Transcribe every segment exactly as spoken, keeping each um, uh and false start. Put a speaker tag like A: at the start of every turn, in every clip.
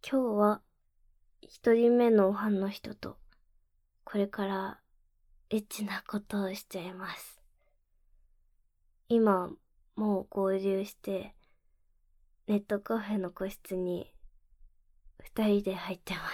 A: 今日は一人目のファンの人とこれからエッチなことをしちゃいます。今もう合流してネットカフェの個室に二人で入ってます。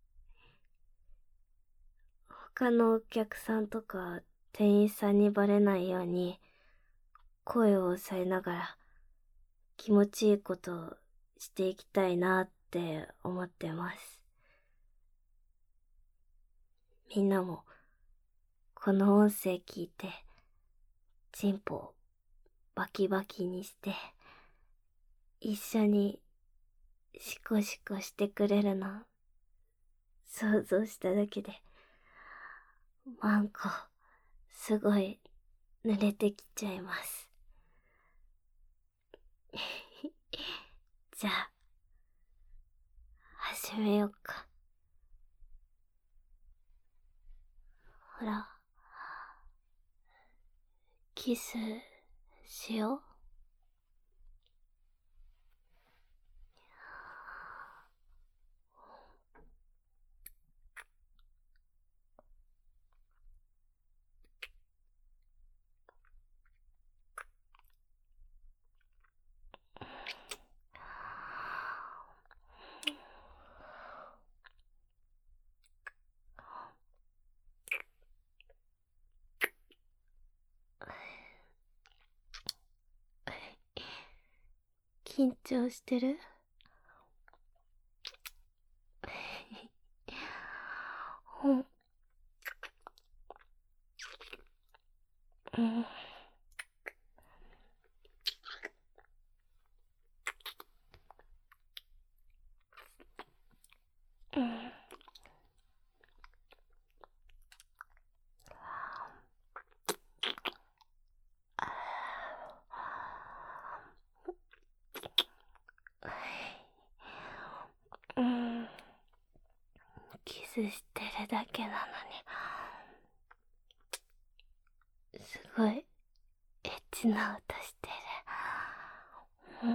A: 他のお客さんとか店員さんにバレないように声を抑えながら気持ちいいことをしていきたいなって思ってます。みんなもこの音声聞いてチンポをバキバキにして一緒にシコシコしてくれるの想像しただけでマンコすごい濡れてきちゃいます。じゃあ始めようか。ほらキスしよう。緊張してる？うん。うん。うん。うん。キスしてるだけなのにすごいエッチな音してる。うん。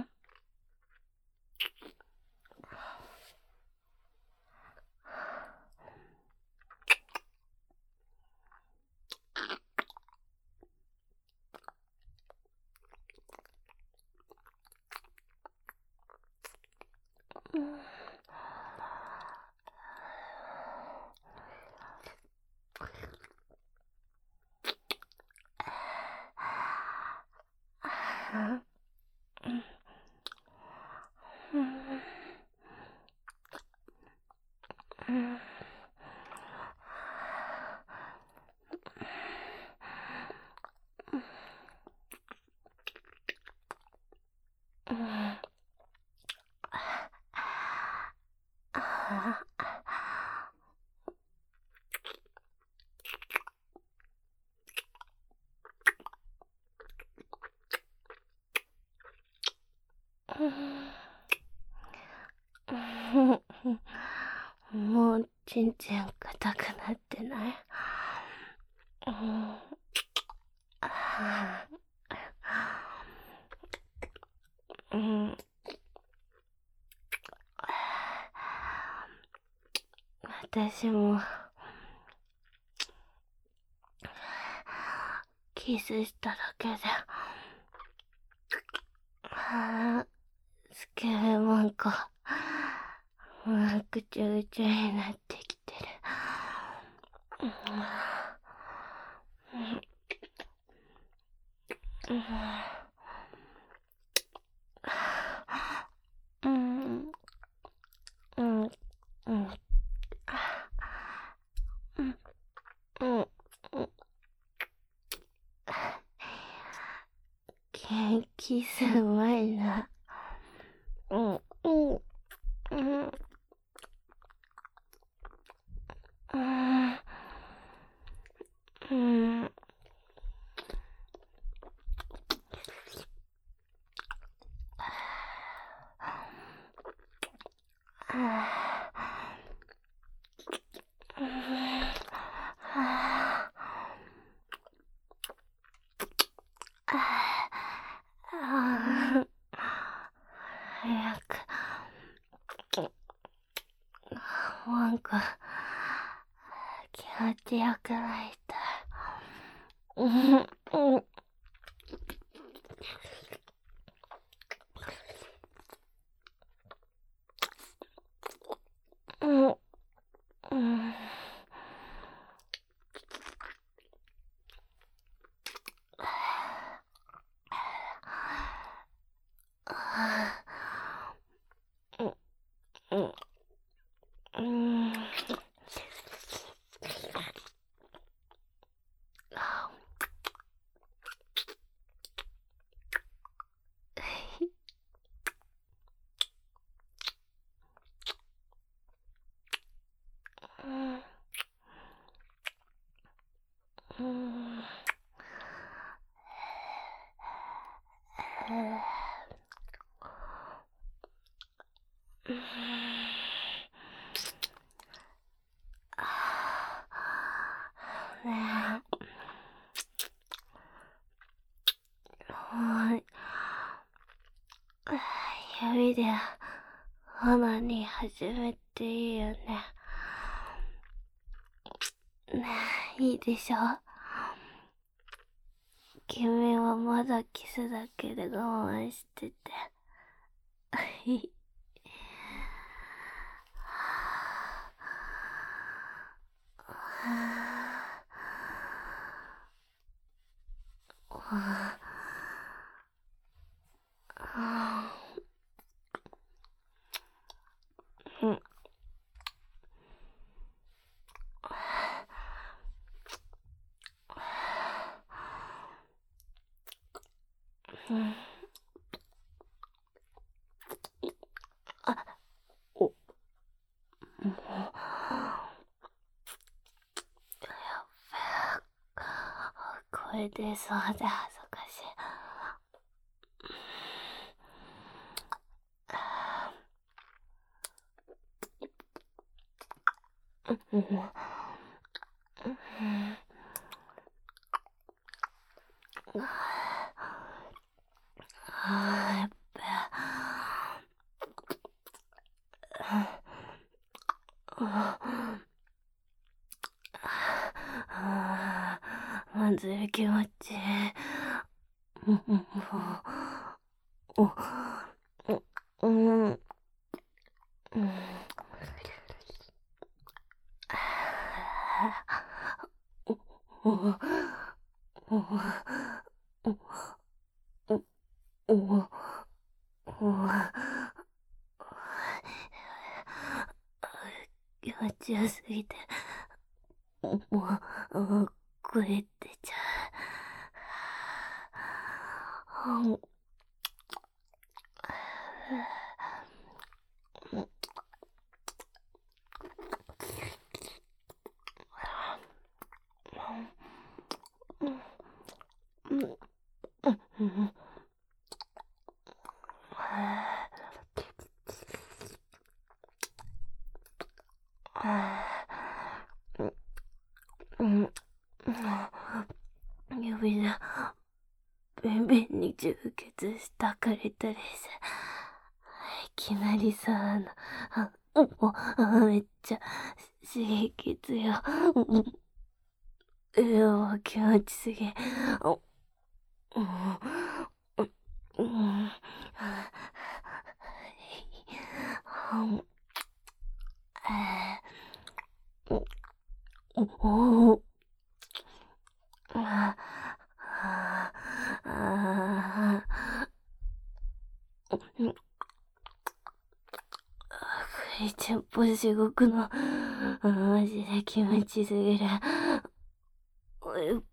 A: もうちんちん硬くなってない？うん。うん。私もキスしただけでスケベマンコぐちゃぐちゃになってきてる。うんうんうんうんキスうまいな。うんうんうんうんうん早くなんか、気持ちよくなりたい。うん、うん。うん、うん。うん、うん、うん。うん。ねえ、はい。指で鼻に始めていいよね。ねえ、いいでしょ。君はまだキスだけで我慢してて。うん。うん。あ、お、もう、やっべえ。これでそうで恥ずかしい。うん。うん。あー、やっべえ。あー、まずい気持ちいい。うん、うん、お、うん、うん、うん。お、お、お、お、お、気持ちよすぎて、もう、これってちゃう。うん。うん。指で、ビンビンに充血したクリトリス。いきなりさ、あの、あ、お、めっちゃ刺激強い。うわ、気持ちすぎ。お、うん、うん、お、お、ああ、ああ、クリちゃんぽ地獄の、マジで気持ちすぎる。おい、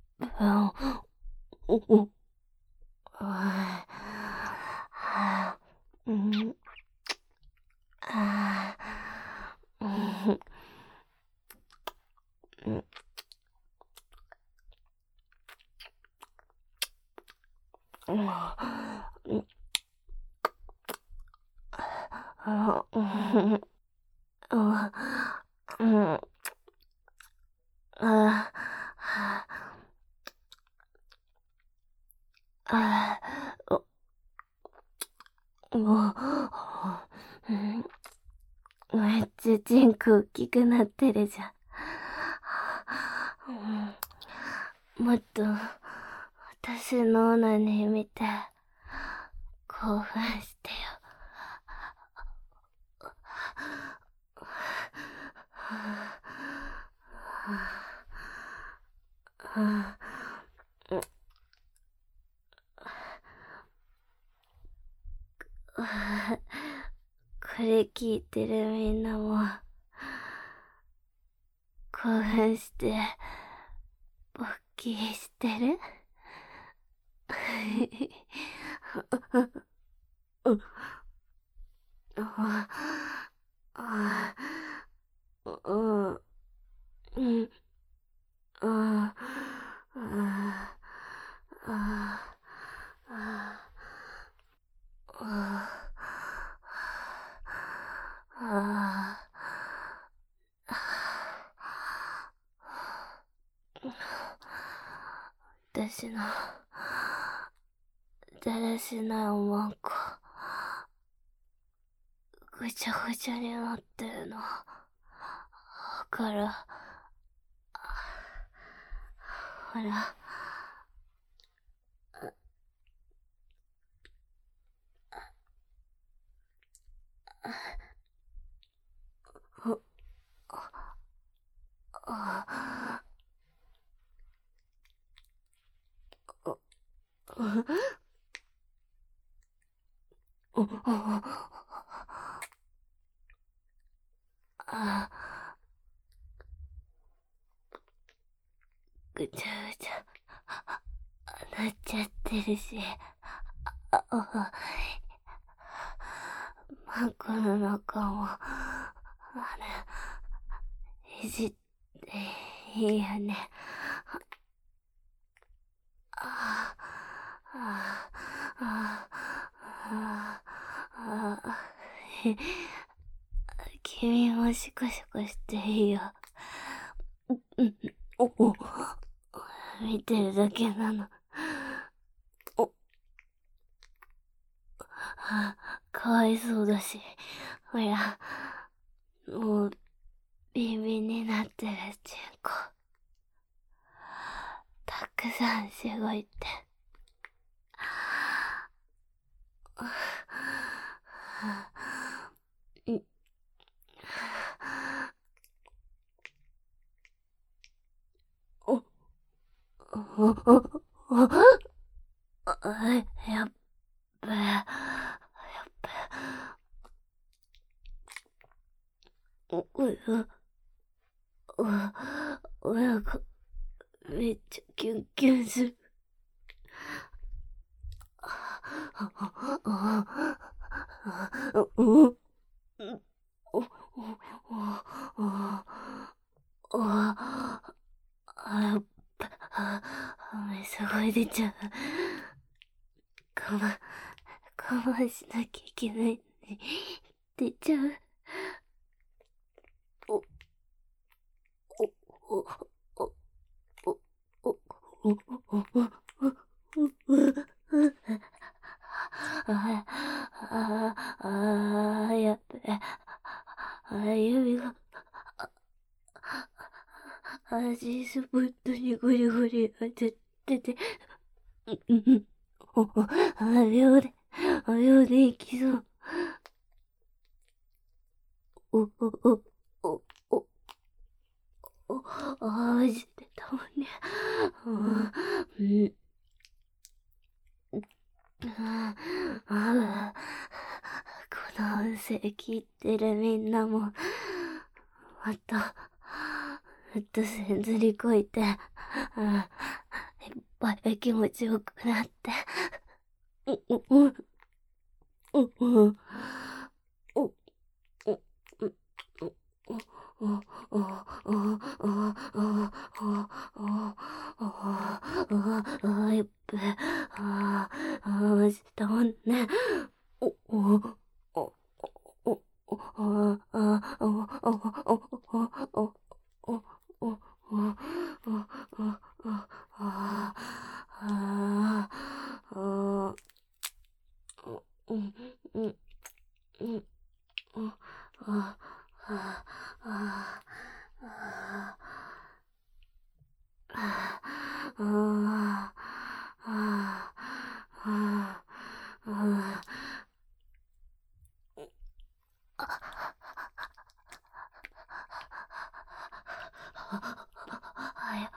A: お、お、ああ、うん、ああ、うん、うん、うん、あ、うん、うん、あ、あ、お、お、うん、 めっちゃチンコ大きくなってるじゃん。うん、もっと私のオナニー見て興奮してよ。これ聞いてるみんなも興奮して勃起してる？うんああうんうんああああああ私のだらしないおまんこぐちゃぐちゃになってるのわかる？ほらああぐちゃぐちゃなっちゃってるし、ああマンコの中もあれいじっていいよね。あああああああ君もシコシコしていいよ。うんおお見てるだけなの。おあかわいそうだし、ほらもうビンビンになってるチンコたくさんしごいて。おおおおやっべやっべおうおおなかめっちゃキュンキュンする。おああすごい出ちゃう。我慢我慢しなきゃいけないのに出ちゃう。おおおおおおおおああああやっべあ指が足スポットにゴリゴリ当たってて、うん、お、あ、秒で、あ、秒でいきそう。お、お、お、お、お、お、あ、マジでたまんね。うん、あ、あ、この音声聞いてるみんなも、もっと、もっとせんずりこいて、うん、いっぱい気持ちよくなって、うん、うん、うん、うん、うん、うん、あやっべああマジたまんね。おおおおおああおおおおおおおあああうんうんうんあああああああああああや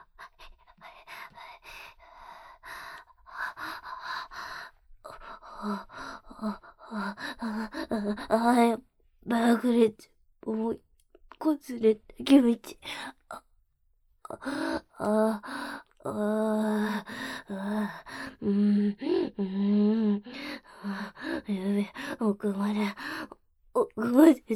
A: あやばぐれち思いこずれた気持ちああああうんうんあやべ奥まで奥まで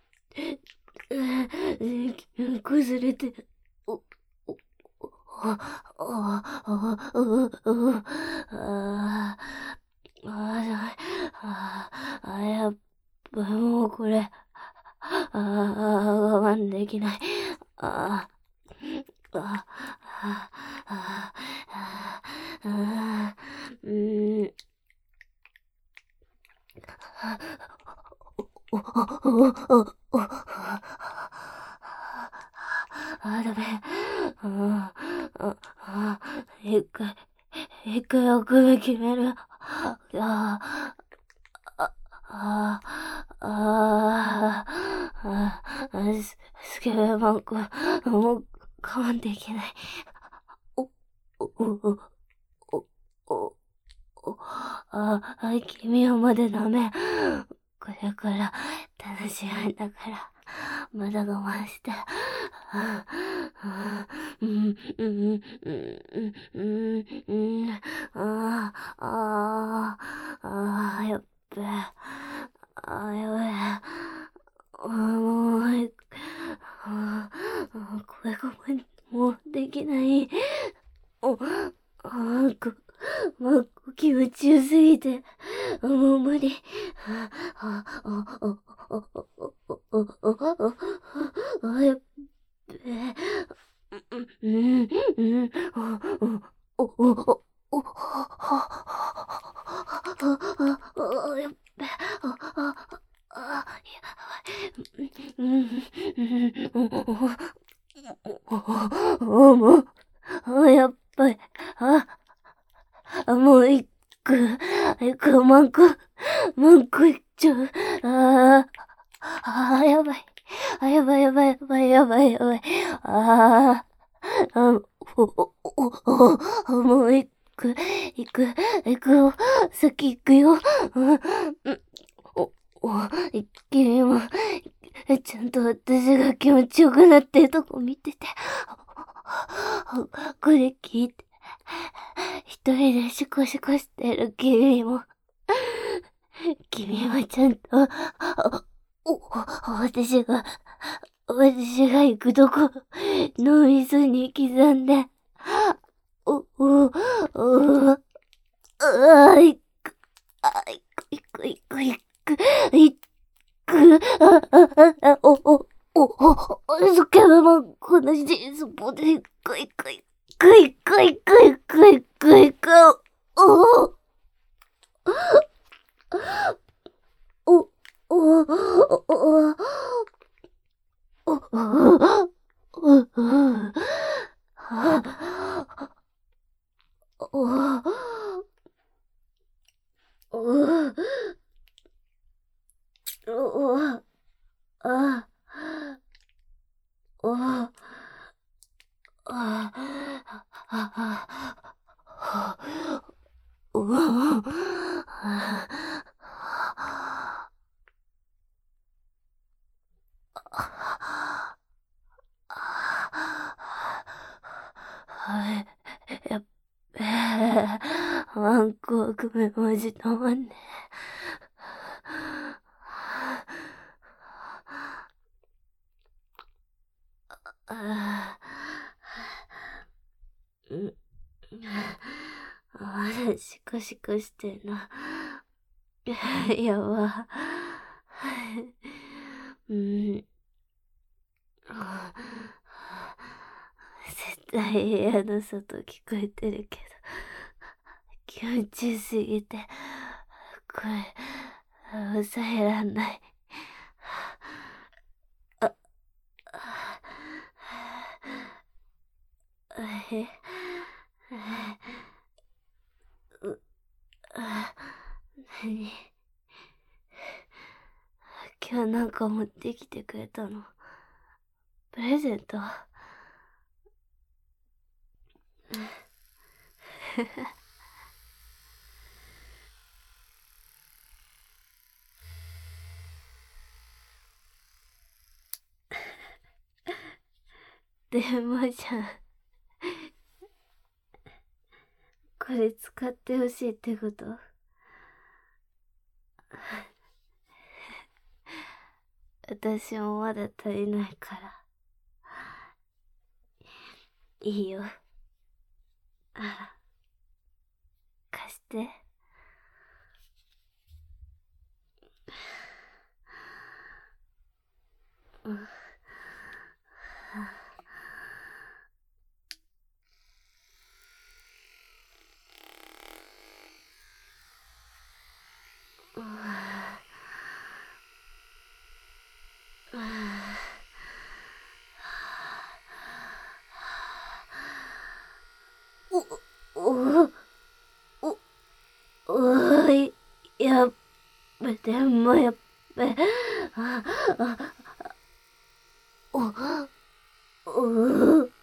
A: 崩れておおああああああああやっぱもうこれああ我慢できないあああああああうんおおおおおあ、ダメ。ああ、あ、一回、一回お首決める。ああ、あ、あ、あ、あ、ススケベマンコ、もう我慢できない。お、お、お、お、お、お、あ、君はまだダメ。これから楽しみだから、まだ我慢して。うん、うん、うん、うん、うん、ああ、ああ、ああ、やっべ。ああ、やべえ。ああ、もう、ああ、これがもうできない。お、ああ、こ、もう気持ちよすぎて、もう無理。ああ、ああ、ああ、ああ、ああ、ああ、あやっべえ。うん、うん、お、お、お、お、お、あ、やっべ、あ、あ、あ、やばい、うん、うん、お、もう、あ、やっぱり、あ、もう一個、一個、マンコ、マンコいっちゃう、ああ、あ、やばい、あ、やばい、やばい、やばい、やばい、やばい、ああ、あ、お、お、お、お、もう行く、行く、行くよ、先行くよ。お、お、君も、ちゃんと私が気持ちよくなってるとこ見てて。これ聞いて、一人でシコシコしてる君も、君もちゃんと、お、私が、私が行くとこ、脳みそに刻んで、お、お、お、あいく、あいく、いく、いく、いく、いく、あ、あ、あ、お、お、お、お、スケベマンこのシーズボで、いく、いく、いく、いく、いく、いく、いく、いく、お、お、お、お、お、お、やっべえ、ワンコくめマジたまんねえ。あうん、あれ、シコシコしてんな。やば。うん。絶対部屋の外聞こえてるけど、気持ちよすぎて、声、抑えらんない。あ、 う、あ、なに。今日なんか持ってきてくれたの？プレゼント？電話じゃん。これ使ってほしいってこと？私もまだ足りないから。いいよ。あら、貸して。うん。お、お、お、おい、やっべ、でもやっべ、あ、あ、お、お、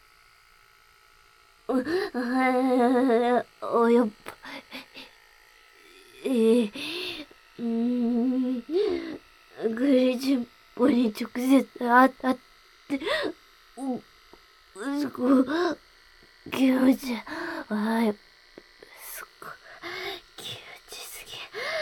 A: あ、お、やっぱ、えー、うーん、グリジンポに直接当たって、う、すごい、気持ちいい。あ、やっぱ、すごい、気持ちすぎ。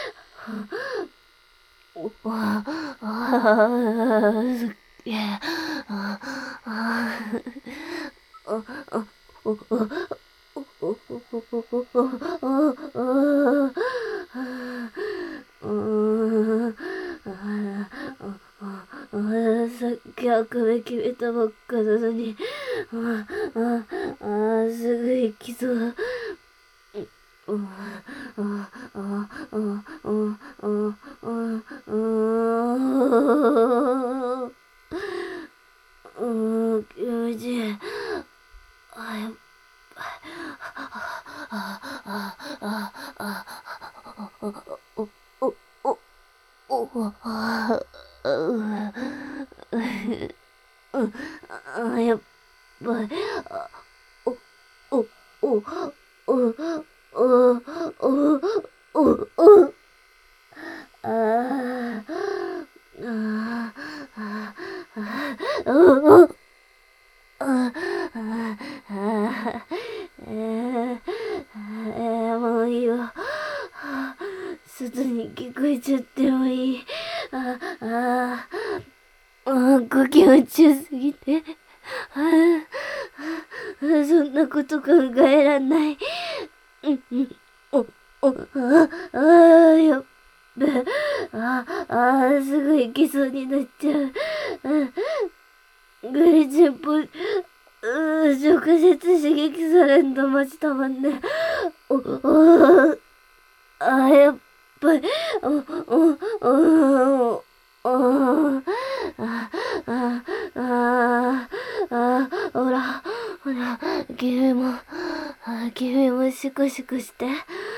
A: お、あ、あ、すっげえ。あ、あ、あ、あ、お、お、お、お、お、お、お、お、さっきあくび決めたばっかなのに、あ、あ、あ、すぐ行きそう。うん、あ、あ、あ、あ、あ、あ、うん、気持ちいい。あ、やっぱ、あ、あ、あ、あ、お、お、お、お、あ、うん、あ、やっぱり、お、お、お、お、お、お、お、お、お、ああ、ああ、ああ、ああ、ええ、もういいわ。外に聞こえちゃってもいい。ああ、あ、ご気持ちよすぎて。ああ、そんなこと考えらんない。うんうん、お、お、ああ、やっべ。ああ、すぐ行きそうになっちゃう。グリチンポ、うー、直接刺激されんと待ちたまんね。お、お、あ、やっぱり、お、お、お、お、あ、あ、あ、あ、ほら、ほら、君も、君もシコシコして。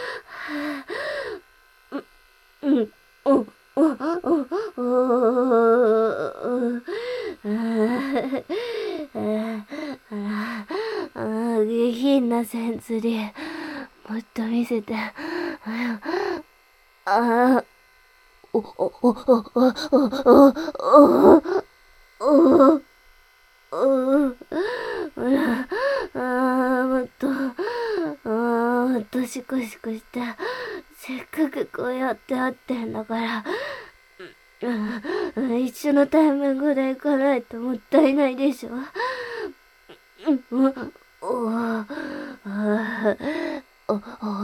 A: うん、お、お、お、お、お、あ、下品なセンツリー、もっと見せて。ああ、お、お、お、お、お、お、お、お、お、お、ああ、もっと、ああ、もっとシコシコして。せっかくこうやって会ってんだから、うん、一緒のタイミングで行かないともったいないでしょ。うん、お、あ、お、お、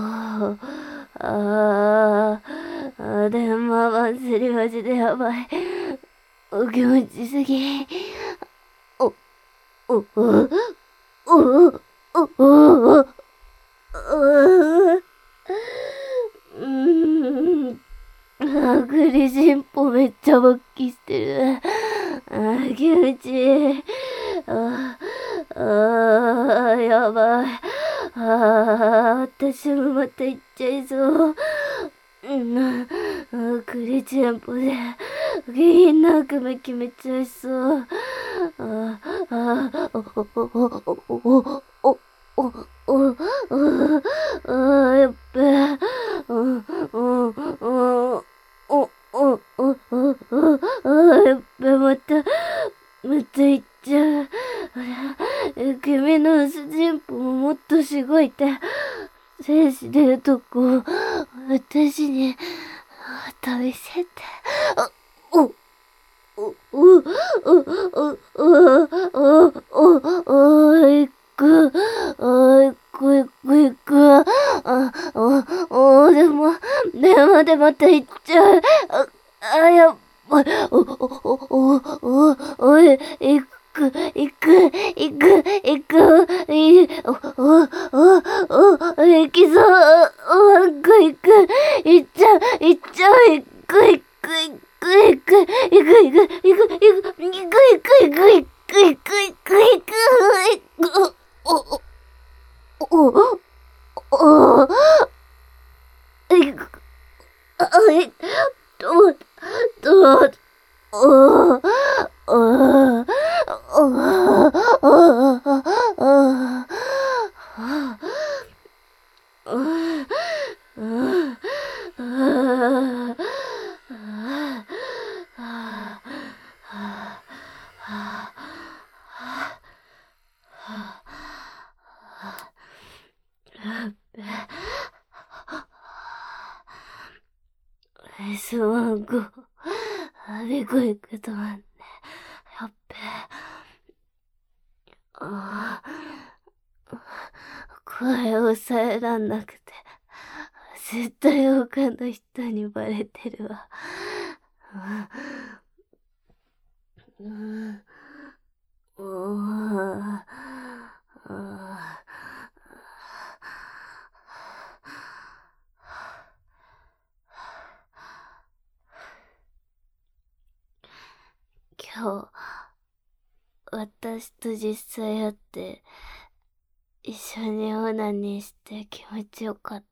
A: ああ、電話番すりマジでやばい。お気持ちすぎ。お、お、お、お、お、お、お、うん、あ、グリジンポめっちゃ勃起してる。あ、気持ちいい。ああー、やばい。あー、私もまた行っちゃいそう。うん、クリチンポで下品な悪夢決めちゃいそう。ああ、お、お、お、お、お、お、お、お、お、あ、やっべえ。うん、うん、うん、お、お、お、お、お、あ、やっべえ、また、また行っちゃう。君の薄人歩ももっとしごいて、精子出るとこ、私に、ま見せて。あ、お、お、お、お、お、お、お、お、お、いく、あ、いく、いく、いく、あ、お、お、でも、でも、でまた行っちゃう。あ、あ、やっぱ、お、お、お、お、お、おい、いく、いく、いく、いく、い、お、お、お、お、行きそう、お、なんか行く、行っちゃう、行っちゃう、行く、行く、行く、行く、行く、行く、行く、行く、行く、行く、行く、行く、行く、行く、行く、行く、お、お、お、お、いく、あ、い、と、と、お、お、お、お、すまんこ、あびこいくとまんね。やっべ。ああ、声を抑えらんなくて、絶対他の人にバレてるわ。うん、うん、今日、私と実際会って、一緒にオナニーして気持ちよかった？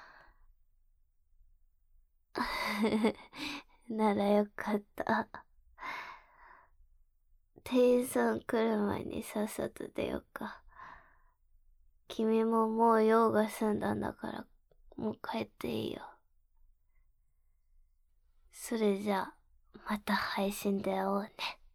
A: ならよかった。店員さん来る前にさっさと出ようか。君ももう用が済んだんだから、もう帰っていいよ。それじゃあ、また配信で会おうね。